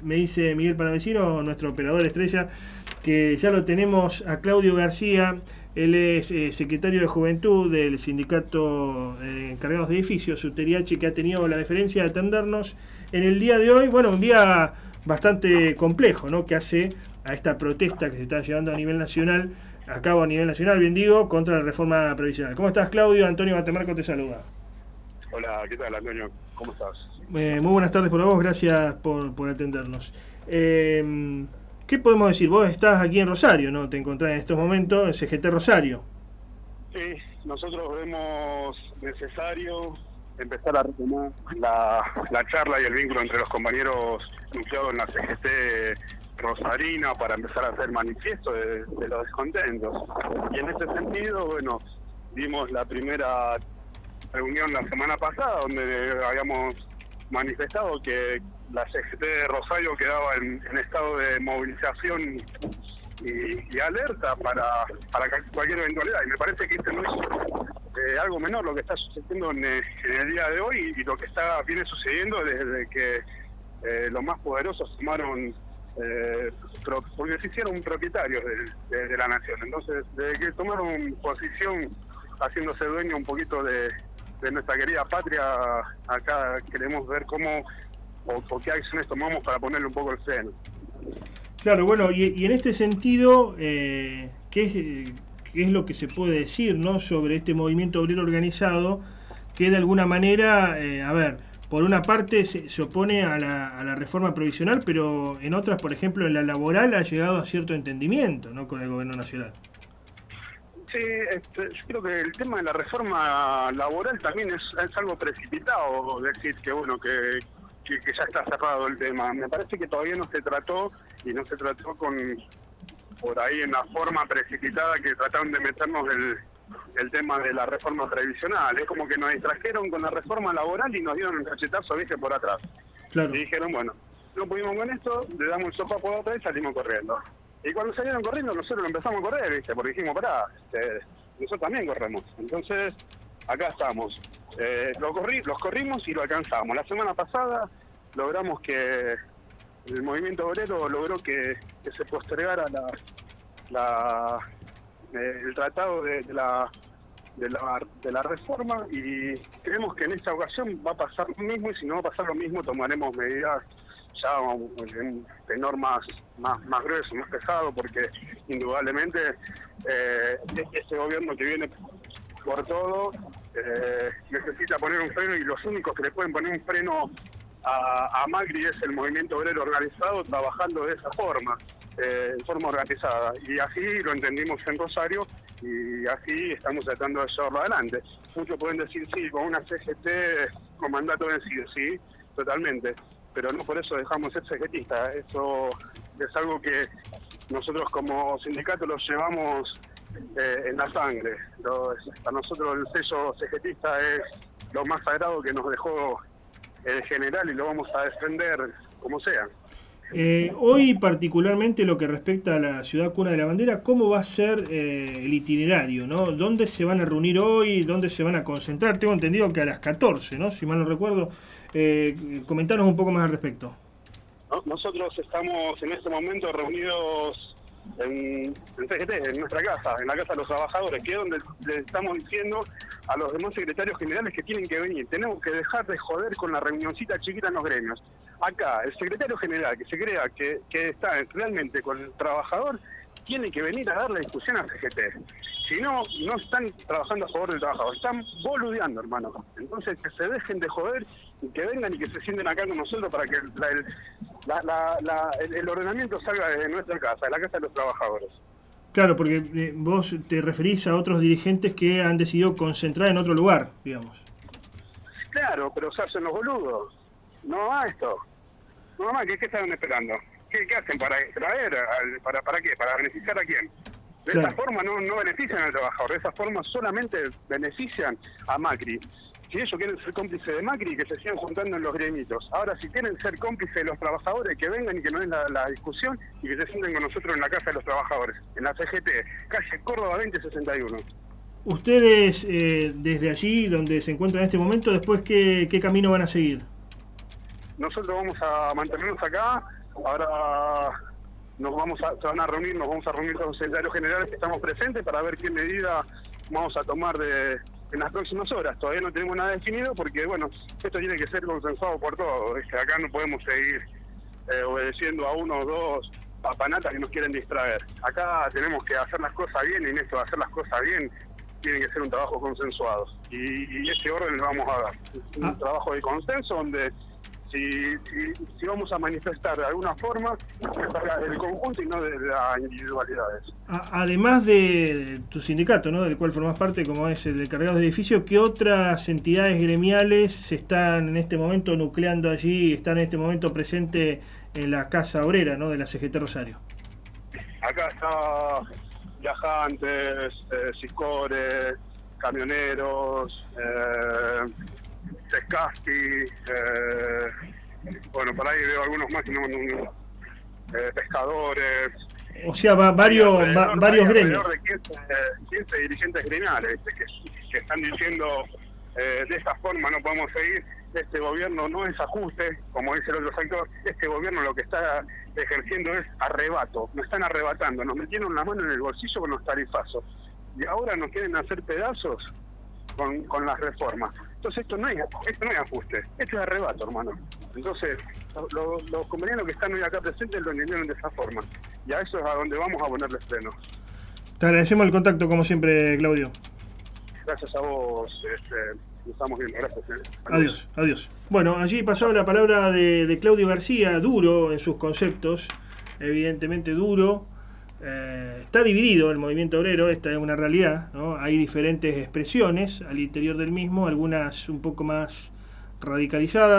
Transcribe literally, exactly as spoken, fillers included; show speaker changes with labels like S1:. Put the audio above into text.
S1: me dice Miguel Palavecino, nuestro operador estrella, que ya lo tenemos a Claudio García. Él es eh, secretario de Juventud del Sindicato de eh, Encargados de Edificios, Suteriachi, que ha tenido la deferencia de atendernos en el día de hoy. Bueno, un día bastante complejo, ¿no?, que hace a esta protesta que se está llevando a nivel nacional, a cabo a nivel nacional, bien digo, contra la reforma previsional. ¿Cómo estás, Claudio? Antonio Batemarco te saluda.
S2: Hola, ¿qué tal, Antonio? ¿Cómo estás?
S1: Eh, muy buenas tardes por vos, gracias por, por atendernos. Eh, ¿Qué podemos decir? Vos estás aquí en Rosario, ¿no? Te encontrás en estos momentos en C G T Rosario.
S2: Sí, nosotros vemos necesario empezar a retomar la, la charla y el vínculo entre los compañeros nucleados en la C G T rosarina para empezar a hacer manifiesto de, de los descontentos. Y en ese sentido, bueno, dimos la primera reunión la semana pasada donde habíamos manifestado que la C G T de Rosario quedaba en, en estado de movilización y, y alerta para, para cualquier eventualidad. Y me parece que este no es eh, algo menor lo que está sucediendo en, en el día de hoy y, y lo que está viene sucediendo desde que eh, los más poderosos tomaron, eh, pro, porque se hicieron propietarios de, de, de la nación. Entonces, desde que tomaron posición haciéndose dueño un poquito de de nuestra querida patria, acá queremos ver cómo o, o qué acciones tomamos para ponerle un poco el freno.
S1: Claro, bueno, y, y en este sentido, eh, ¿qué, es, ¿qué es lo que se puede decir, ¿no?, sobre este movimiento obrero organizado que de alguna manera, eh, a ver, por una parte se, se opone a la, a la reforma provisional, pero en otras, por ejemplo, en la laboral ha llegado a cierto entendimiento, ¿no?, con el gobierno nacional?
S2: Sí, este, yo creo que el tema de la reforma laboral también es, es algo precipitado, decir que bueno que, que, que ya está cerrado el tema. Me parece que todavía no se trató y no se trató con por ahí en la forma precipitada que trataron de meternos el, el tema de la reforma previsional. Es como que nos distrajeron con la reforma laboral y nos dieron un cachetazo, viste, por atrás.
S1: Claro.
S2: Y dijeron, bueno, no pudimos con esto, le damos el sopapo de otra y salimos corriendo. Y cuando salieron corriendo, nosotros empezamos a correr, ¿viste? Porque dijimos, pará, este, nosotros también corremos. Entonces, acá estamos. Eh, lo corri los corrimos y lo alcanzamos. La semana pasada logramos que el movimiento obrero logró que, que se postergara la, la, eh, el tratado de, de, la, de, la, de la reforma y creemos que en esta ocasión va a pasar lo mismo y si no va a pasar lo mismo tomaremos medidas ya en tenor más, más, más grueso, más pesado, porque indudablemente eh, este gobierno que viene por todo eh, necesita poner un freno y los únicos que le pueden poner un freno a, a Macri es el movimiento obrero organizado trabajando de esa forma, eh, en forma organizada. Y así lo entendimos en Rosario y así estamos tratando de llevarlo adelante. Muchos pueden decir, sí, con una C G T con mandato vencido, sí, totalmente. Pero no por eso dejamos ser cegetistas. Eso es algo que nosotros como sindicato lo llevamos eh, en la sangre. Lo, para nosotros el sello cegetista es lo más sagrado que nos dejó el general y lo vamos a defender como sea.
S1: Eh, hoy particularmente lo que respecta a la ciudad cuna de la bandera, ¿cómo va a ser eh, el itinerario, ¿no? ¿Dónde se van a reunir hoy? ¿Dónde se van a concentrar? Tengo entendido que a las catorce, ¿no?, si mal no recuerdo. Eh, comentanos un poco más al respecto.
S2: Nosotros estamos en este momento reunidos en, en C G T, en nuestra casa, en la Casa de los Trabajadores, que es donde le estamos diciendo a los demás secretarios generales que tienen que venir. Tenemos que dejar de joder con la reunioncita chiquita en los gremios. Acá, el secretario general que se crea que, que está realmente con el trabajador, tiene que venir a dar la discusión a C G T. Si no, no están trabajando a favor del trabajador, están boludeando, hermano. Entonces, que se dejen de joder y que vengan y que se sienten acá con nosotros para que la, el, la, la, la, el, el ordenamiento salga de nuestra casa, de la Casa de los Trabajadores.
S1: Claro, porque eh, vos te referís a otros dirigentes que han decidido concentrar en otro lugar, digamos.
S2: Claro, pero se hacen los boludos. No a esto. No más, ¿qué, qué están esperando? ¿Qué, qué hacen para extraer? Al, para, ¿Para qué? ¿Para beneficiar a quién? De
S1: claro.
S2: esta forma no, no benefician al trabajador, de esa forma solamente benefician a Macri. Si ellos quieren ser cómplices de Macri, que se sigan juntando en los gremitos. Ahora, si quieren ser cómplices de los trabajadores, que vengan y que no den la, la discusión y que se sienten con nosotros en la Casa de los Trabajadores, en la C G T, calle Córdoba veinte sesenta y uno.
S1: Ustedes, eh, desde allí, donde se encuentran en este momento, después, ¿qué, qué camino van a seguir?
S2: Nosotros vamos a mantenernos acá ahora nos vamos a, se van a reunir, nos vamos a reunir con los secretarios generales que estamos presentes para ver qué medida vamos a tomar de, en las próximas horas. Todavía no tenemos nada definido porque, bueno, esto tiene que ser consensuado por todos. Es que acá no podemos seguir eh, obedeciendo a uno o dos papanatas que nos quieren distraer. Acá tenemos que hacer las cosas bien, y en esto de hacer las cosas bien tiene que ser un trabajo consensuado. Y, y ese orden le vamos a dar. Un ah. trabajo de consenso donde si, si, si vamos a manifestar de alguna forma, el conjunto y no de las individualidades.
S1: Además de tu sindicato, ¿no?, del cual formas parte, como es el de Cargados de Edificio, ¿qué otras entidades gremiales se están en este momento nucleando allí y están en este momento presentes en la Casa Obrera, ¿no?, de la C G T Rosario?
S2: Acá está Viajantes, eh, Sicores, Camioneros, eh, Sescasti, eh, bueno, por ahí veo algunos más, no, no, no, eh, pescadores.
S1: O sea, va, varios va, varios gremios.
S2: Alrededor de quince, quince dirigentes gremiales que, que están diciendo eh, de esta forma no podemos seguir. Este gobierno no es ajuste, como dice el otro sector. Este gobierno lo que está ejerciendo es arrebato. Nos están arrebatando, nos metieron la mano en el bolsillo con los tarifazos. Y ahora nos quieren hacer pedazos con, con las reformas. Entonces esto no es esto no es ajuste, esto es arrebato, hermano. Entonces, los, los, los compañeros que están hoy acá presentes lo entendieron de esa forma. Y a eso es a donde vamos a ponerle freno.
S1: Te agradecemos el contacto, como siempre, Claudio.
S2: Gracias a vos, este, nos estamos viendo, gracias. Eh.
S1: Adiós, adiós. Bueno, allí pasaba la palabra de, de Claudio García, duro en sus conceptos, evidentemente duro. Eh, está dividido el movimiento obrero, esta es una realidad, ¿no? Hay diferentes expresiones al interior del mismo, algunas un poco más radicalizadas.